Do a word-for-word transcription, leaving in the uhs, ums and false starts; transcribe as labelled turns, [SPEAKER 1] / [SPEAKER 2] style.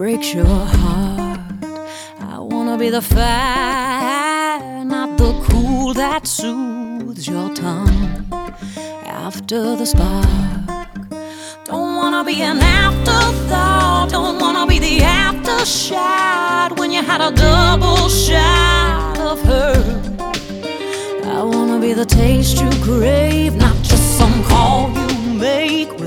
[SPEAKER 1] breaks your heart. I wanna be the fire, not the cool that soothes your tongue after the spark. Don't wanna be an afterthought, don't wanna be the aftershot when you had a double shot of her. I wanna be the taste you crave, not just some call you make